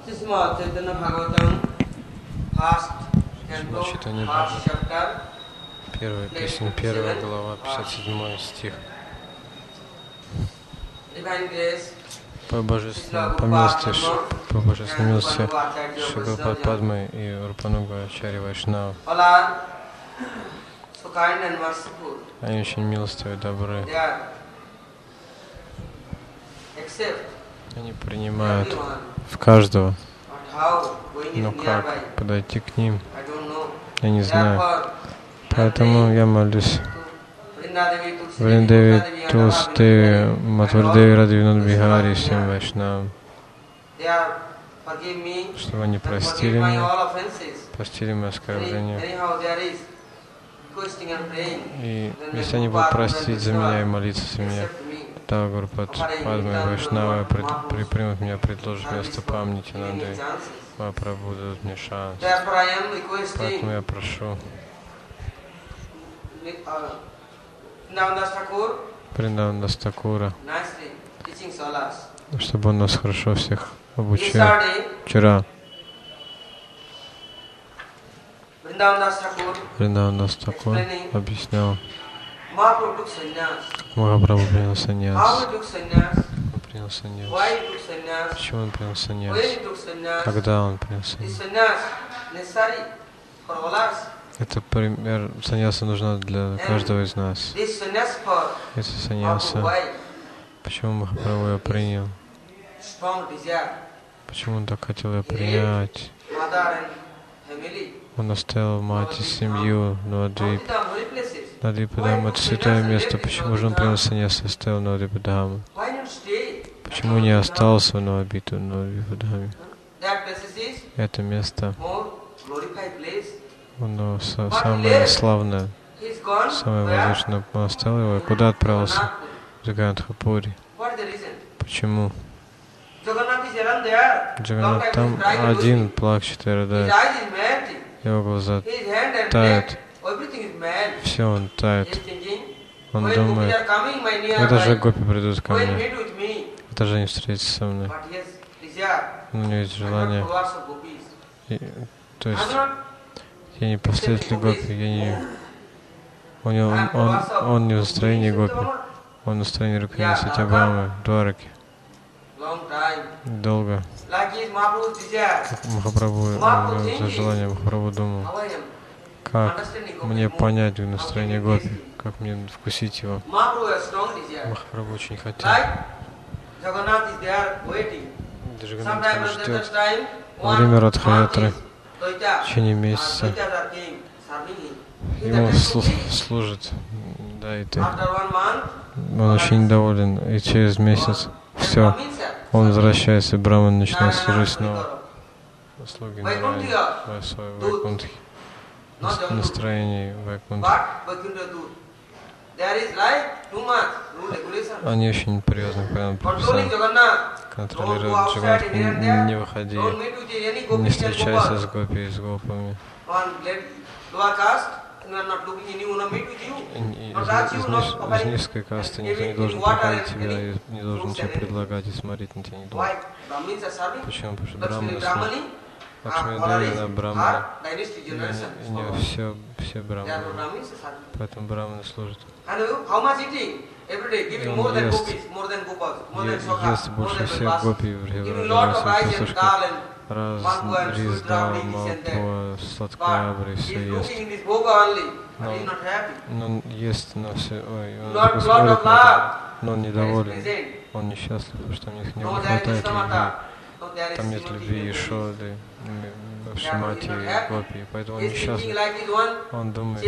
Читание Бхагаватам, первая песня, первая глава, 57 стих. По божественной милости Шрила Падмы и Рупануга Ачарья Вайшнава. Они очень милостивы и добры. Они принимают в каждого. Но как подойти к ним, я не знаю. Поэтому я молюсь Вриндеви, Тулси, Матвардеви, Радхи Бихари, всем Вайшнавам, чтобы они простили мне оскорбления. И если они будут простить за меня и молиться за меня, тогда Гурупад Падма и Вайшнава примут меня, предложат мне стопам Нитянанды, Махапрабху дадут мне шанс. Поэтому я прошу Вриндаван Тхакура, чтобы он нас хорошо всех обучил. Вчера Вриндаван Тхакур объяснял, как Махапрабху принял саньяс. Он принял саньяс. Почему он принял саньяс? Когда он принял саньяс? Это пример саньяса нужно для каждого из нас. Это саньяса. Почему Махапрабху ее принял? Почему он так хотел ее принять? Он оставил мать и семью, Навадвипадхам — это святое место. Почему же он принял саньяс и оставил Навадвипадхам? Почему не остался в Навадвипадхаме? Это место, оно самое славное, самое возвышенное. Он оставил его и куда отправился? В Джаганнатхапури. Почему? Джаганнат там один плачет и рыдает. Его глаза тают. Все, он тает. Он думает, это же гопи придут ко мне. Это же они встретятся со мной. У него есть желание. То есть, я не последователь гопи, он не в настроении гопи. Он в настроении Рукхани Сатьябхамы, Двараки. Долго. Как Махапрабху, за желание Махапрабху думал, как мне понять настроение гопи, как мне вкусить его. Махапрабху очень хотел. Джаганнат там ждет во время Радха-ятры, в течение месяца. Ему служит, да, и ты. Он очень недоволен, и через месяц все, он возвращается, и Браман начинает служить снова. Слуги Нараяны, Вайкунтхи, настроение Вайкунтхи. Они очень привязаны к прямым предписаниям. Контролируют Джаганнатху, не выходи, не встречайся с гопи и с гопами. Из низкой касты никто не должен проходить тебя, и не должен тебе предлагать, и смотреть на тебя не должен. Почему? Потому что браманы служат. Лакшми-деви, браманы. И не все браманы. Поэтому браманы служат. И он ест больше всех гопи в Реврасе, рис, дал, малпуа, сладкоябры, все ест. Но он ест на все, он смотрит на это, но он недоволен, он несчастлив, потому что у них не хватает любви. Там нет любви Ешоды, Шимати и Гопи, поэтому он несчастлив. Он думает,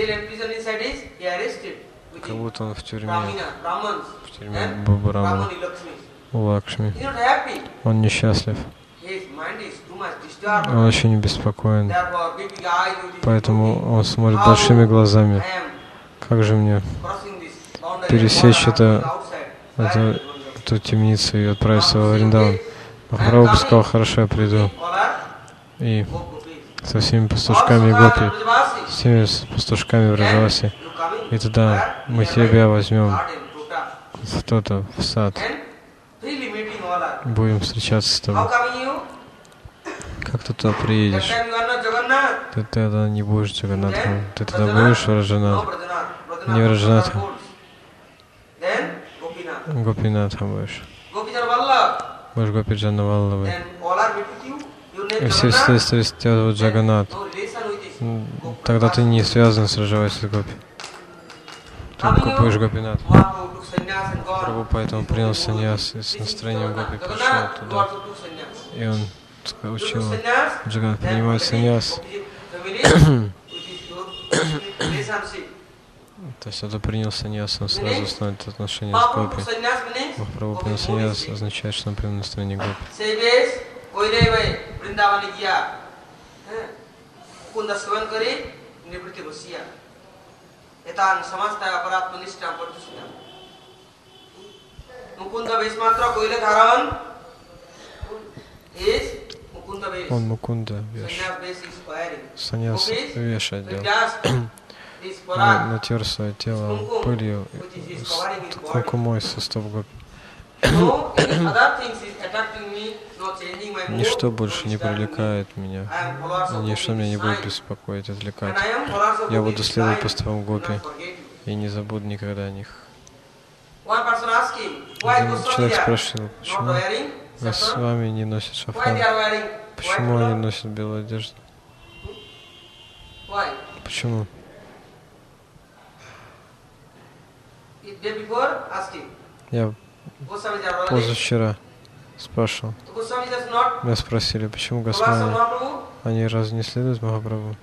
как будто он в тюрьме Брамана, у Лакшми. Он несчастлив. Он очень беспокоен. Поэтому он смотрит большими глазами. Как же мне пересечь эту темницу и отправиться во Вриндаван? Махапрабху сказал, хорошо, я приду. И со всеми пастушками Гопи, с всеми пастушками в Раджавасе. И тогда мы тебя возьмем в сад. Будем встречаться с тобой. Как ты туда приедешь? Ты тогда не будешь Джаганнатхом. Ты тогда будешь Враджанат. Не Враджанатхом. Гопинатхом будешь. Будешь Гопиджана Валлабой. И все вследствие тебя Джаганнат. Тогда ты не связан с Раджавасией Гопи. Ты будешь Гопинат. Прабху поэтому принял саньяс и с настроением Гопи пришел туда. И он учил Джаганнат принимать саньяс. То есть, когда принял саньяс, он сразу установит отношения с Гопи. Махапрабху принял саньяс означает, что он принял настроение Гопи. Он Мукунда вешает. Саньяс вешает дело. Натер свое тело пылью, кункумой со стоп Гопи. Ничто больше не привлекает меня, ничто меня не будет беспокоить, отвлекать. Я буду следовать по стопам Гопи и не забуду никогда о них. Человек спрашивал, почему вы с вами не носят шафран? Почему они носят белую одежду? Почему? Я позавчера спрашивал. Меня спросили, почему Госвами, они разве не следуют Махапрабху?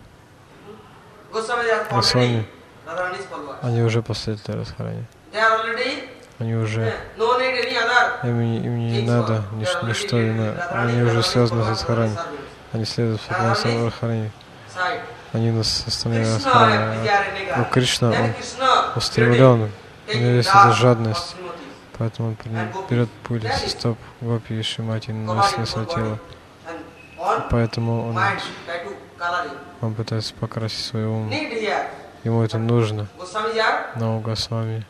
Госвами, они уже последовали Радхарани. Они уже, им не надо, ничто не надо. Они уже связаны с Радхарани. Они следуют по Радхарани. Они нас оставляют Радхарани. Но Кришна, он устремлен, у него есть эта жадность. Поэтому он берет пыль со стоп Гопи и Шримати на свое тело. Поэтому он пытается покрасить свой ум. Ему это нужно. Но у Госвами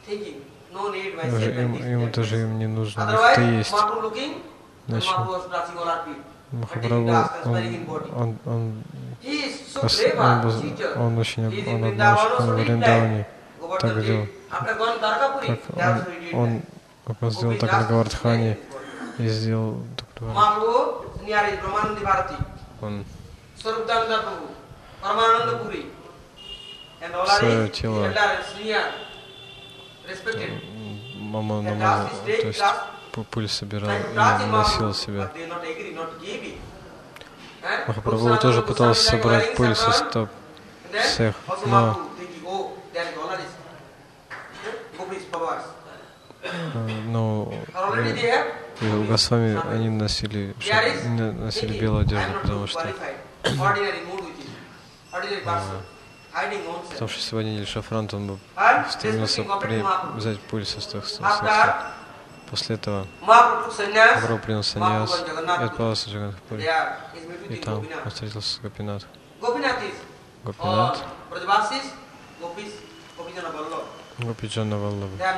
ему даже им не нужно. Это есть. Значит, Махапрабху, он очень он в Вриндаване так делал. Он сделал так на Гавардхане и сделал он свое тело мама намазал, то есть пыль собирал и носил себя. Махапрабху тоже пытался собрать пыль со стоп всех, но у Госвами они носили белую одежду, потому что если бы они носили шафран, то он бы стремился взять пыль со стоп. После этого Махапрабху принял саньяс и отправился в Джаганнатхапури. И там он встретился с Гопинат. Гопинат, Гопиджана Валлаба.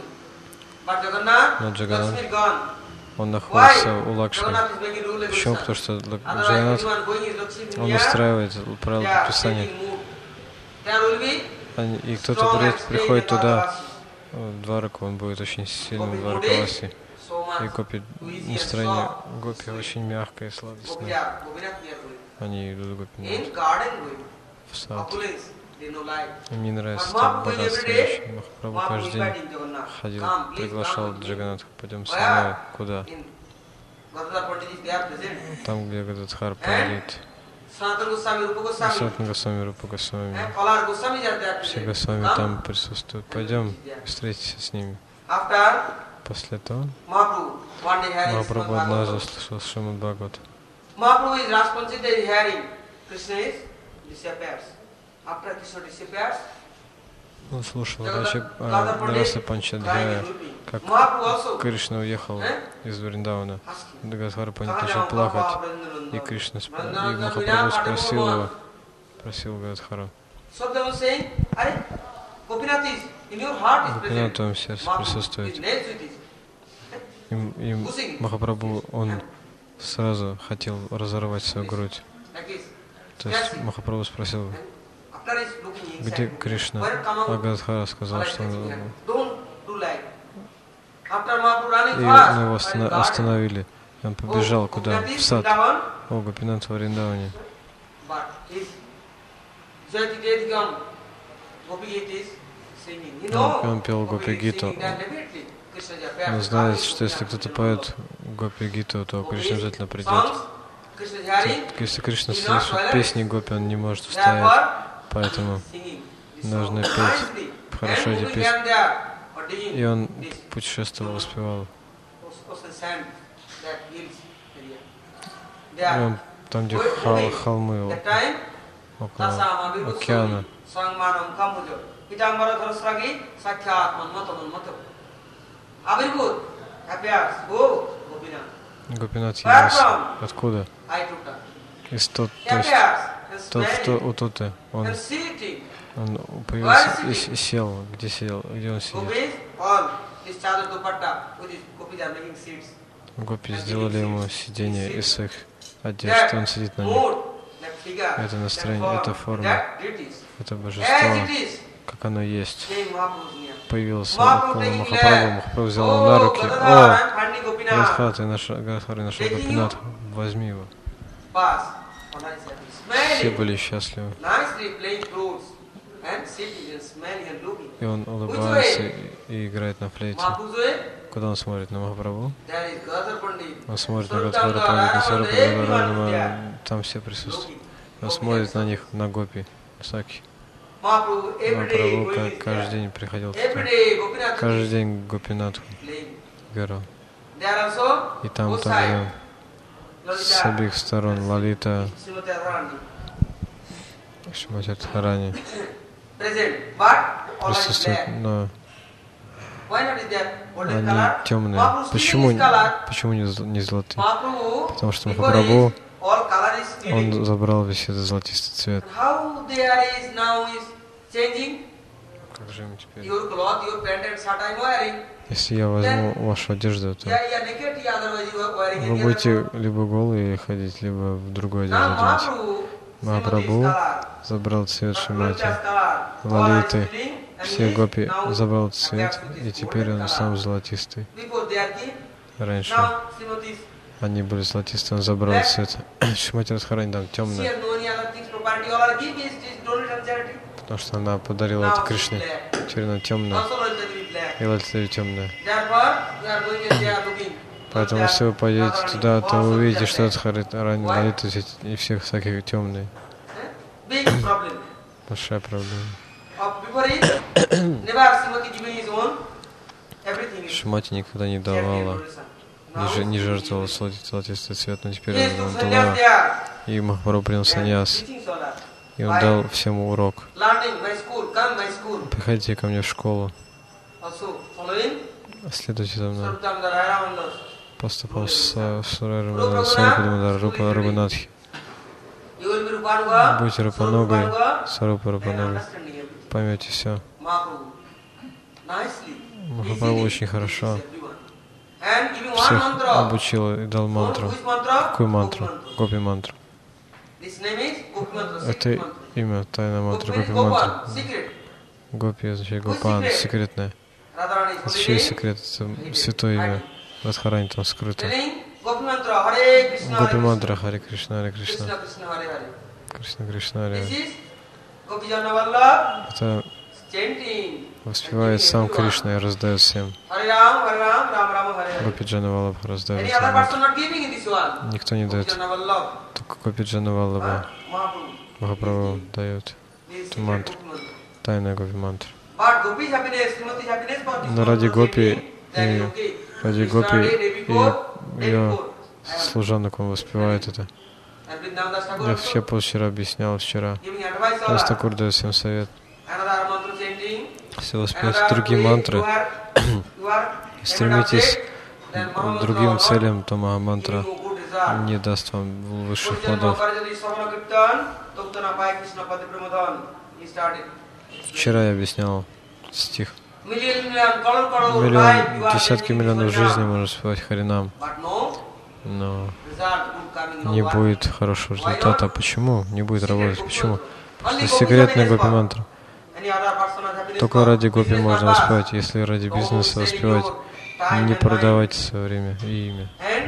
Но Джаганнат, он находится у Лакшми. Почему? Потому что Джаганнат, он устраивает правила предписания. И кто-то приходит туда, в Двараку, он будет очень сильным в Дваракавасе. И Гопи, настроение Гопи очень мягкое и сладостное. Они идут в Гопинат, в сад. Им не нравится так богатство вещи. Махапрабху каждый день ходил, приглашал Джаганнатха, пойдем со мной. Куда? Там, где Гададхар проводит. Санатана Госвами, Рупа Госвами. Все Госвами там присутствуют. Пойдем встретимся с ними. После этого Махапрабху однажды слышал Шримад Бхагават. Он слушал Раса Панчадхая, как Кришна уехал из Вриндавана. Гададхар начал плакать, и Кришна и Махапрабху спросил его, просил Гададхара. Гопинат в твоем сердце присутствует. И Махапрабху, он сразу хотел разорвать свою грудь. То есть Махапрабху спросил, где Кришна? А Гададхара сказал, что он... И его остановили. Он побежал куда? В сад. О, Гопинат в Вриндаване. Он пел Гопи-гиту. Он знает, что если кто-то поет Гопи-гиту, то Кришна обязательно придет. Если Кришна слышит песни Гопи, он не может устоять. Поэтому нужно петь хорошо эти песни. И он путешествовал, воспевал. И он там, где холмы, около океана. Гопинат явился. Откуда? Из тот, то есть тот, кто у Туты. Он появился и сел. Где сел? Где он сидит? Гопи сделали ему сиденье из своих одежд, он сидит на них. Это настроение, это форма, это божество, как оно есть. Появился около Махапрабху, Махапрабху взял его на руки. О, Гададхар, ты нашел Гопинат, возьми его. Все были счастливы. И он улыбается и играет на флейте. Куда он смотрит? На Махапрабху? Он смотрит на Гададхара Пандита, Сварупа Радхарани, там все присутствуют. Он смотрит на них, на Гопи, Сакхи. Махапрабху каждый день приходил туда. Каждый день Гопинатху играл. И там также с обеих сторон Лалита, Шримати Радхарани присутствуют, но они темные. Почему не золотые? Потому что Махапрабху, он забрал весь этот золотистый цвет. Как же ему теперь? Если я возьму вашу одежду, то вы будете либо голые ходить, либо в другой одежде оденете. Махапрабху забрал цвет Шримати, Лалиты, все Гопи забрал цвет, и теперь он сам золотистый. Раньше они были золотистые, он забрал цвет. Шримати Радхарани там темная, потому что она подарила это Кришне. Теперь она темная, и Лалита темная. Поэтому если вы пойдете туда, то вы увидите, что Радхарани, Лалита и всех всяких темные. Большая проблема. Шримати никогда не давала, не жертвовала золотистый цвет, но теперь он дала, и Махапрабху принял саньяс, и он дал всем урок. Приходите ко мне в школу, следуйте за мной. Поступал с Сварупа Рупа Рагунатхи. Будьте Рупаногой, Сварупа Рупаногой, поймете все. Махапрабху очень хорошо всех обучил и дал мантру. Какую мантру? Гопи мантру. Это имя, тайна мантра, Гопи мантра. Гопи означает Гопан, секретное. Это чей секрет? Это святое имя. Радхарани там скрыто. Гопи мантра Харе Кришна, Харе Кришна. Кришна Кришна, Харе. Это воспевает сам Кришна и раздает всем. Гопи Джана Валлабха раздает всем. Никто не дает. Только Гопи Джана Валлабха Махапрабху дает эту мантру. Тайная Гопи мантра. Но ради Гопи и ее служанок он воспевает это. Я вчера объяснял Растакур дает всем совет. Если воспеваете другие мантры, стремитесь к другим целям, то мантра не даст вам высших плодов. Вчера я объяснял стих. Десятки миллионов жизней можно воспевать Харинам, но не будет хорошего результата. Почему не будет работать? Почему? Это секретная гопи-мантра. Только ради гопи можно воспевать. Если ради бизнеса воспевать, не продавайте свое время и имя.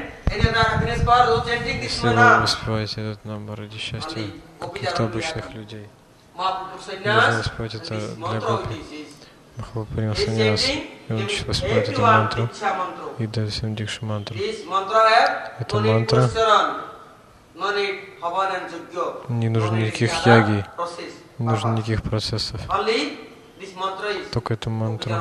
Если вы воспеваете этот нам ради счастья каких-то обычных людей, вы должны воспевать это для гопи. Махапрабху принял саньяс, и он начал воспевать эту мантру и дал всем дикшу мантру. Эта мантра, не нужно никаких яги, не нужно никаких процессов. Только эту мантру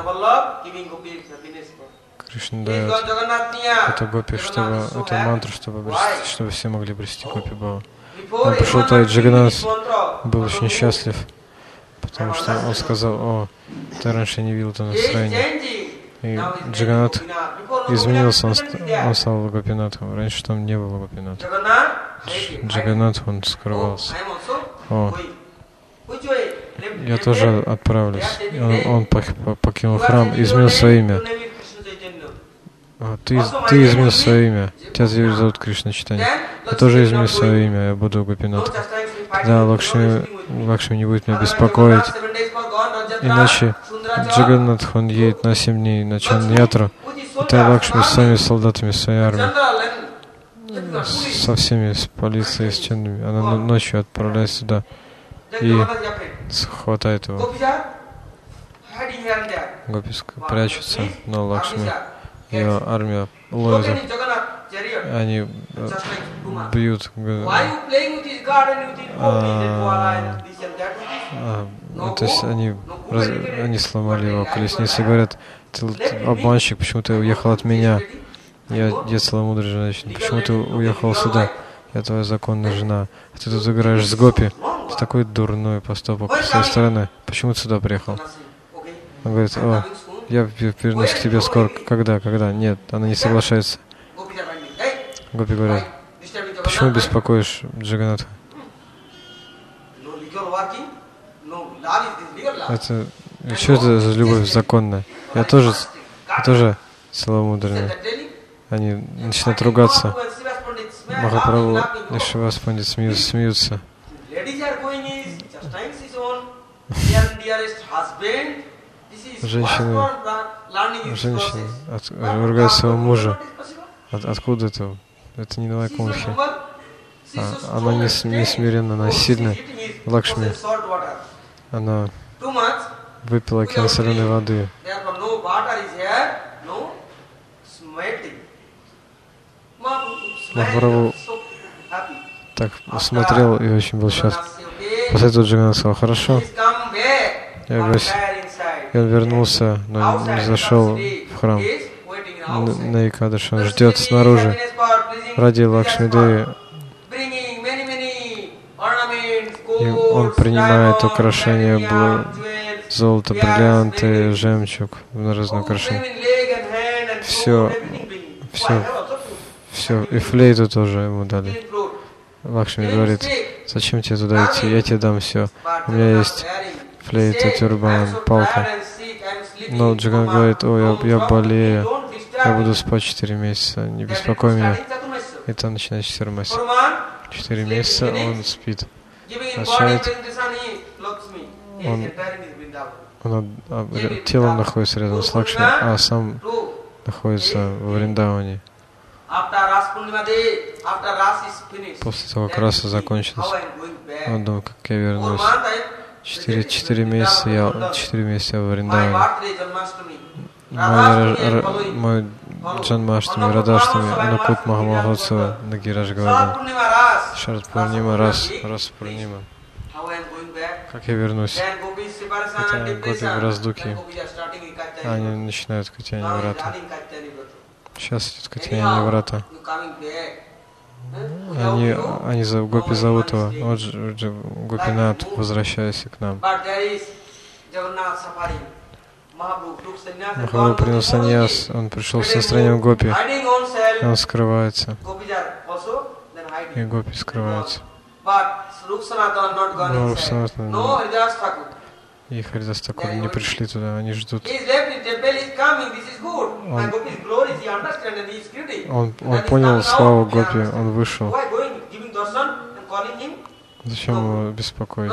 Кришна дает. Это гопи, чтобы эту мантру, чтобы все могли обрести гопи Бхаву. Он пришел туда, и Джаганнат был очень счастлив, потому что он сказал: о, ты раньше не видел это настроение. И Джаганнат изменился, он стал Гопинатом. Раньше там не было Гопината. Джаганнат, он скрывался. О, я тоже отправлюсь. Он покинул храм, изменил свое имя. Ты изменил свое имя. Тебя зовут Кришна Чайтанья. Я тоже изменил свое имя, я буду Гопинатом. Тогда Лакшми не будет меня беспокоить. Иначе Джаганнат, он едет на 7 дней на Чандру, и тогда Лакшми с своими солдатами, своей армией, со всеми, с полицией, с чандрами, она ночью отправляется сюда и хватает его. Гопи прячутся, но Лакшми, ее армия ловит. Они бьют. То есть они сломали его колесницу и говорят: ты обманщик, почему ты уехал от меня? Я целомудрая женщина. Почему ты уехал сюда? Я твоя законная жена. А ты тут играешь с гопи. Это такой дурной поступок с твоей стороны. Почему ты сюда приехал? Он говорит: о, я вернусь к тебе скоро. Когда? Нет, она не соглашается. Гопи говорят: почему беспокоишь Джаганнатха? Это что это за любовь законная? Я тоже целомудренный. Они начинают ругаться. Махапрабху и Шривас Пандит смеются. Женщины ругают своего мужа. Откуда это? Это не на Кунхи. Она не смиренна, она сильная. Лакшми. Она выпила океан соленой воды. Махапрабху так смотрел и очень был счастлив. После этого Джаганнат сказал: хорошо. И он вернулся, но не зашел в храм. На Экадаши. Он ждет снаружи. Ради Лакшми Деви. И он принимает украшения, золото, бриллианты, жемчуг, разные украшения. Все. И флейту тоже ему дали. Лакшми говорит: зачем тебе туда идти? Я тебе дам все. У меня есть флейта, тюрбан, палка. Но Джаган говорит: о, я болею. Я буду спать 4 месяца. Не беспокой меня. И там начинается 4 месяца. 4 месяца он спит. Означает, он телом находится рядом с Лакшми, а сам находится во Вриндаване. После того, как раса закончилась, он думал: как я вернусь. 4 месяца я в Вриндаване. Мой Джанмаштами, Радаштами, Анукут Махамахотсава, Нагираж Гавардан, Шарат Пурнима, Рас Пурнима. Как я вернусь? Это гопи в раздуке. Они начинают Катьяни Врата. Сейчас идет Катьяни Врата. Они за гопи зовут его: вот же Гопинат, возвращайся к нам. Махапрабху принял саньяс, он пришел с настроением гопи, и он скрывается. И гопи скрываются. Но Руксанатан и Харидас Такур не пришли туда, они ждут. он понял славу Гопи, он вышел. Зачем его беспокоить?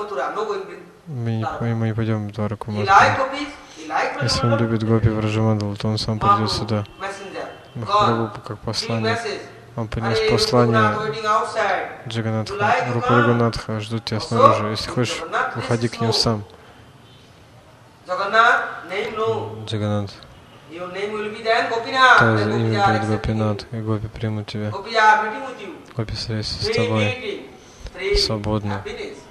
Мы не пойдем в Двараку. Если он любит Гопи Враджамандалу, то он сам придет сюда. Махапрабху как послание. Он принес послание Джаганатху. Рупа Рагунатха ждут тебя снаружи. Если хочешь, выходи к ним сам. Джаганат. Твое имя будет Гопинат, и Гопи примут тебя. Гопи встретятся с тобой свободно.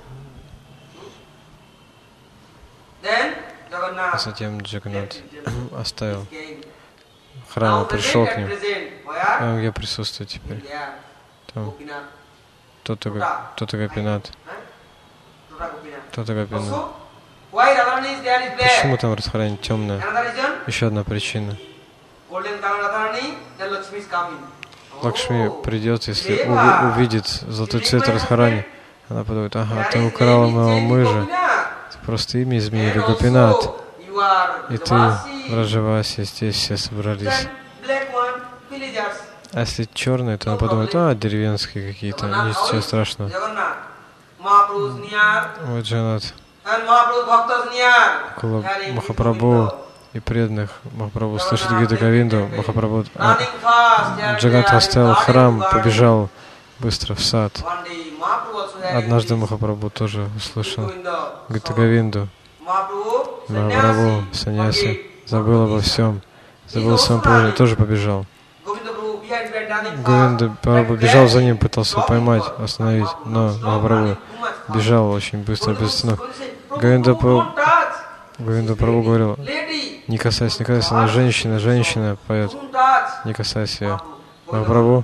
А затем Джаганат оставил храм, пришел к ним. Я присутствую теперь. Там кто-то Гопинат. Кто-то Гопинат. Почему там Радхарани темная? Еще одна причина. Лакшми придет, если увидит золотой цвет Радхарани. Она подумает: ага, ты украла моего мужа. Просто имя изменили, Гопинат. И ты, Враджаваси, здесь все собрались. А если черные, то она подумает: деревенские какие-то, ничего страшного. Вот Джанат. Около Махапрабху и преданных Махапрабху слышит Гита Говинду. Махапрабху Джаганат оставил храм, побежал быстро в сад. Однажды Махапрабху тоже услышал Гита Говинду. Махапрабху, саньяси, забыл обо всем, забыл о своем положении, тоже побежал. Говинда побежал за ним, пытался его поймать, остановить, но Махапрабху бежал очень быстро, без остановки. Говинда Прабху говорил: не касайся, она женщина поет, не касайся ее. Махапрабху,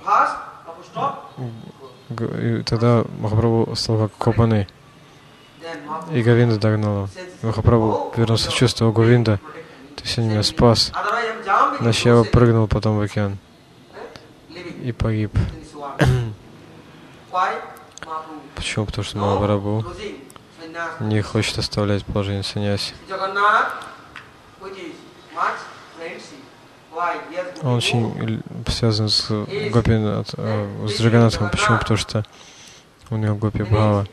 и тогда Махапрабху стал как копанный. И Говинда догнал его. Махапрабху вернулся в чувство: Говинда, ты сегодня меня спас. Иначе я бы прыгнул потом в океан и погиб. Почему? Потому что Махапрабху не хочет оставлять положение саньяси. Он очень связан с с Джаганатхом. Почему? Потому что у него Гопи Бхава.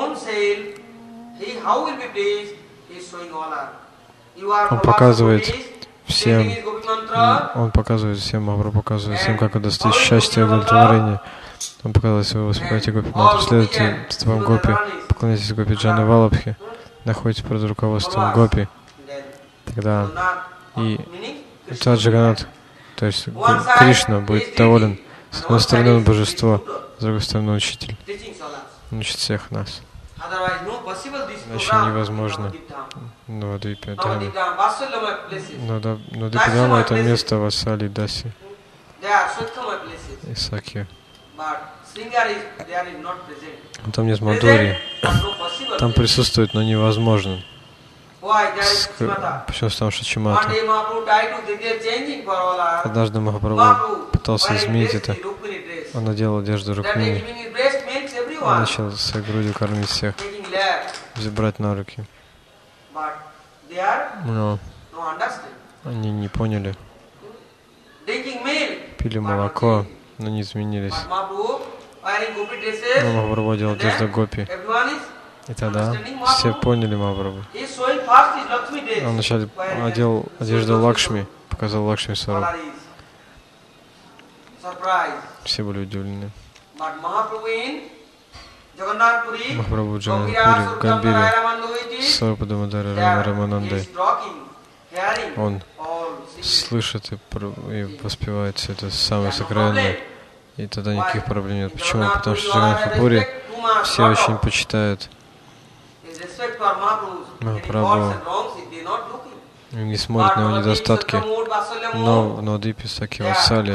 Он показывает всем, Махапрабху показывает всем, как достичь счастья и удовлетворения. Он показал, если вы воспеваете Гопи мантру, следуйте вам Гопи, поклоняйтесь Гопи Джаны Валабхи, находитесь под руководством Гопи. Тогда и Джаганат, то есть Кришна, будет доволен. С одной стороны он божество, с другой стороны он учитель. Он учит всех нас. Иначе невозможно. Навадвипе-дхаме. Навадвипе-дхама — это место Васали, Даси и Сакья. Там нет Мадхури. Там присутствует, но невозможно. Почему? Потому что Чимата. Однажды Махапрабху пытался изменить это. Он надел одежду Рукмини. Он начал своей грудью кормить всех, брать на руки. Но они не поняли. Пили молоко, но не изменились. Но Махапрабху одел одежду Гопи. И тогда все поняли Махапрабху. Он вначале одел одежду Лакшми, показал Лакшми Сваруб. Все были удивлены. Махапрабху Джаганатхпури, в Гамбире, Сварупа Дамадари Раманандой. Он слышит и воспевает все это самое сокровенное. И тогда никаких проблем нет. Почему? Потому что Джаганатхпури все очень почитают Махапрабху, не смотрят на его недостатки, но в Навадвипе Сакья Васали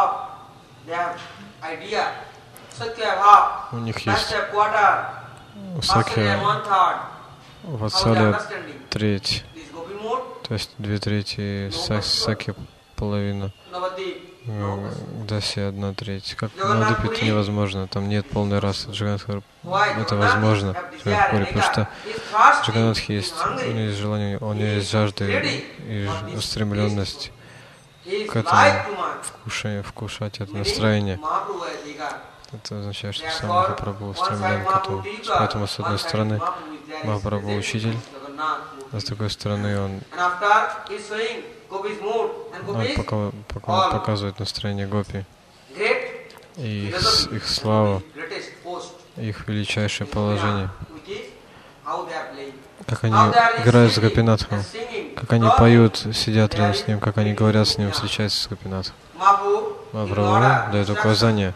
у них есть Сакья Васали треть, то есть 2/3, Сакья половина, Даси 1/3. Как в Навадвипе это невозможно, там нет полной расы. Джаганатха это возможно, потому что Джаганатхи есть, у него есть желание, у него есть жажда и устремленность к этому вкушать это настроение. Это означает, что сам Махапрабху устремлен к этому. Поэтому, с одной стороны, Махапрабху учитель, а с другой стороны, он показывает настроение гопи и их славу, их величайшее положение, как они играют с Гопинатхом, как они поют, сидят рядом с ним, как они говорят с ним, встречаются с Гопинатхом. Махапрабху дает указания: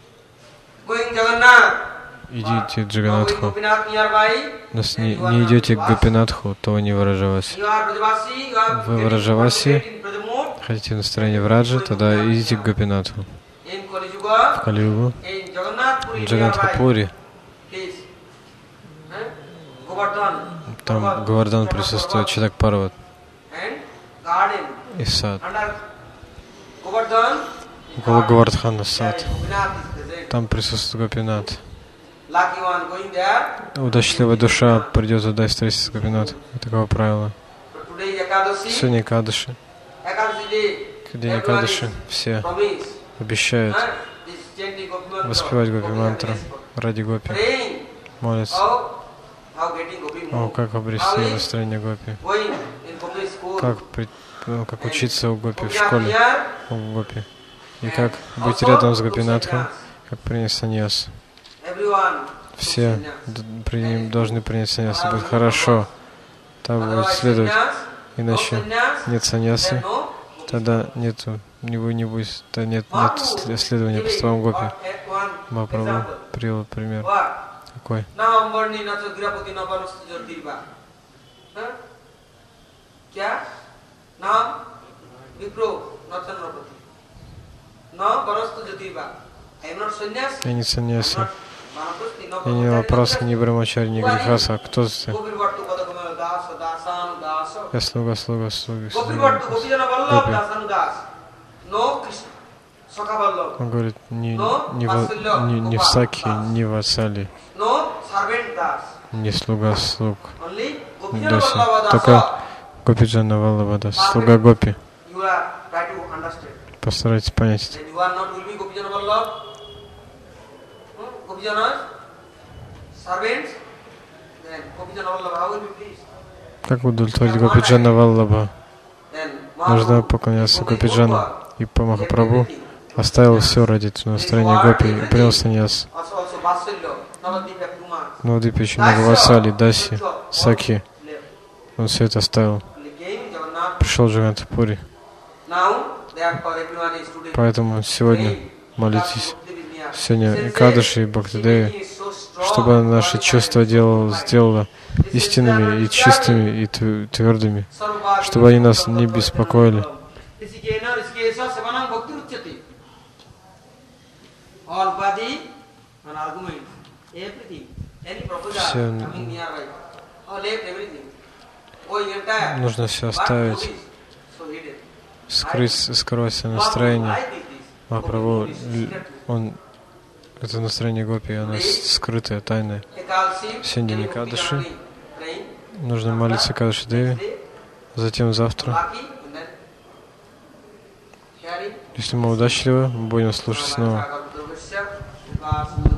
идите к Джаганатху. Не идете к Гопинатху, то вы не Враджаваси. Вы Враджаваси, хотите настроение Враджи, тогда идите к Гопинатху. В Кали-югу, в Джаганатхапури, там Говардан присутствует, Читак Парват и сад. Около Говардхана сад. Там присутствует Гопинат. Удачливая душа придет туда и встретится с Гопинатом. Такого правила. Сегодня Экадаши. В день Экадаши все обещают воспевать гопи-мантру ради гопи. Молятся. О, как обрести настроение гопи. Как учиться у гопи в школе. У гопи. И как быть рядом с Гопинатхом, как принять саньяс. Все должны принять саньяс. Будет хорошо. Так будет следовать. Иначе нет саньясы. Тогда нет следования по словам гопи. Махапрабху привел пример. Какой? Я не саньяси. Я не вопросы, не брамачари, не грехаса. Кто ты? Я слуга слуги. Он говорит, не в Саки, не в Асали, не слуга слуг. Только Гопиджана Валлабха, слуга Гопи. Постарайтесь понять это. Как удовлетворить Гопиджана Валлабха? Нужно поклоняться Гопиджану. И по Махапрабху оставил все ради настроения гопи и принял саньяс. Навадвипе очень много вассали, даси, саки. Он все это оставил. Пришел в Джаганатхапури. Поэтому сегодня молитесь. Сегодня Экадаши и Бхактидеви, чтобы наши чувства сделала истинными и чистыми и твердыми, чтобы они нас не беспокоили. Все нужно все оставить, скрыть все настроение. Махапрабху, это настроение гопи, оно скрытое, тайное. Сегодня день Экадаши. Нужно молиться Экадаши Деви. Затем завтра, если мы удачливы, мы будем слушать снова.